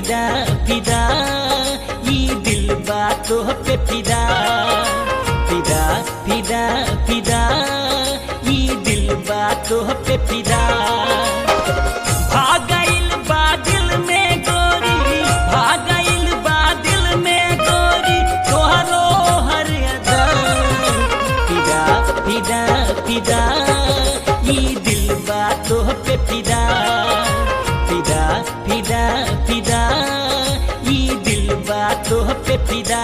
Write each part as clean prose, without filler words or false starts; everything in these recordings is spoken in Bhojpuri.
फिदा फिदा ई दिल बातों पे फिदा फिदा फिदा फिदा ई दिल बातों पे फिदा भागइल बादल में गोरी भागइल बादल में गोरी तोहरो हर अदा फिदा फिदा फिदा ई दिल बातों पे फिदा फिदा फिदा फिदा ई दिल बातों पे फिदा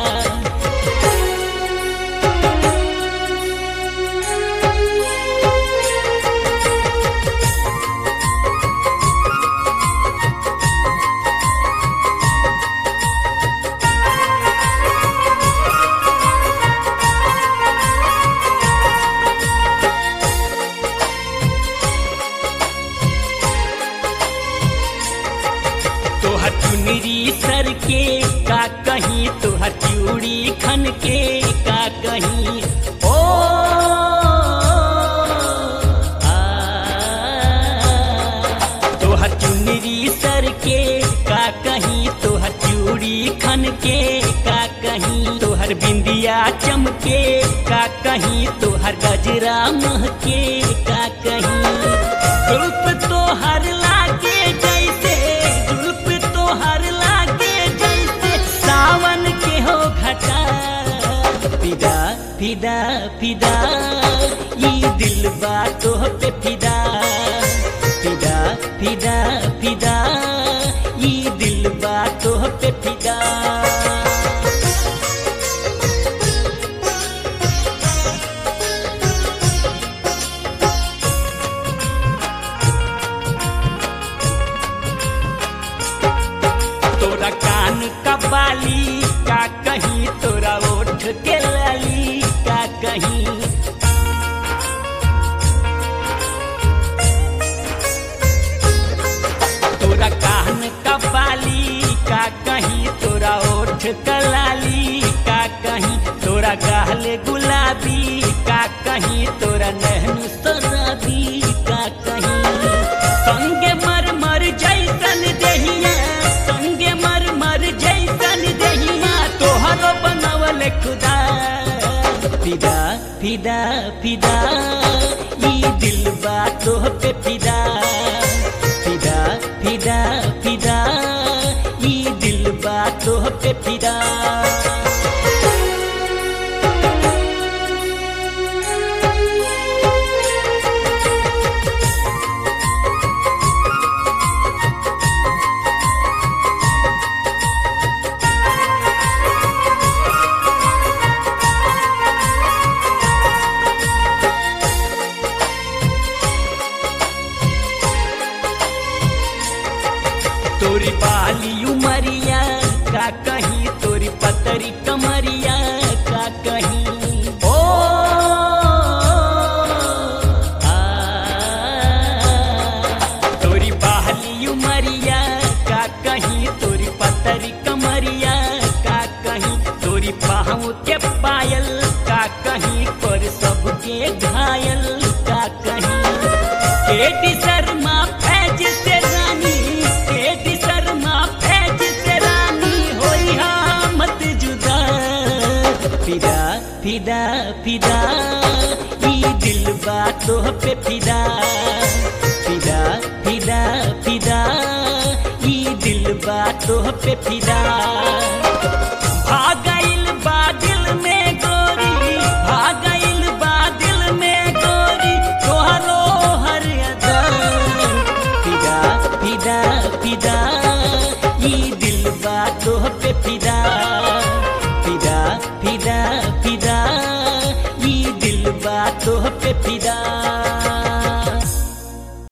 चुनरी सर के का कहीं तोहर चूड़ी खन के का कहीं ओ तोहर चुनरी सर के का कहीं तोहर चूड़ी खन के का कहीं तोहर बिंदिया चमके का कहीं तोहर गजरा महके का कहीं रूप तोहर लागे जैसे हर लागे जैसे सावन के हो घटा फिदा फिदा फिदा ये दिल बातों पे फिदा फिदा फिदा फिदा ये दिल बातों पे फिदा तोरा कान का बाली का कहीं तोरा ओठ के लाली का कहीं तोरा कान का बाली का कहीं तोरा ओठ का लाली का कहीं तोरा गाल गुलाबी का कहीं तोरा नैन शराबी का कहीं संगे मर मर जैसन देहिया संगे मर मर जैसन देहिया तोहरो बनवल खुदा फिदा फिदा फिदा ई दिल बातों पे फिदा फिदा फिदा फिदा ई दिल बातों पे फिदा तोरी बाली उमरिया का कहीं तोरी पतरी कमरिया का कहीं ओ तोरी बाली उमरिया का कहीं तोरी पतरी कमरिया का कहीं तोरी पाँव के पायल का कहीं पर सबके घायल का कहीं केटी शर्मा फैज से रानी केटी शर्मा फैज से रानी होई मत जुदा फिदा फिदा फिदा ई दिल बातों पे फिदा फिदा फिदा फिदा ई दिल बातों पे फिदा भागइल बादल में गोरी भागइल बादल में गोरी तोहरो हर अदा फिदा फिदा फिदा ई दिल बातों पे फिदा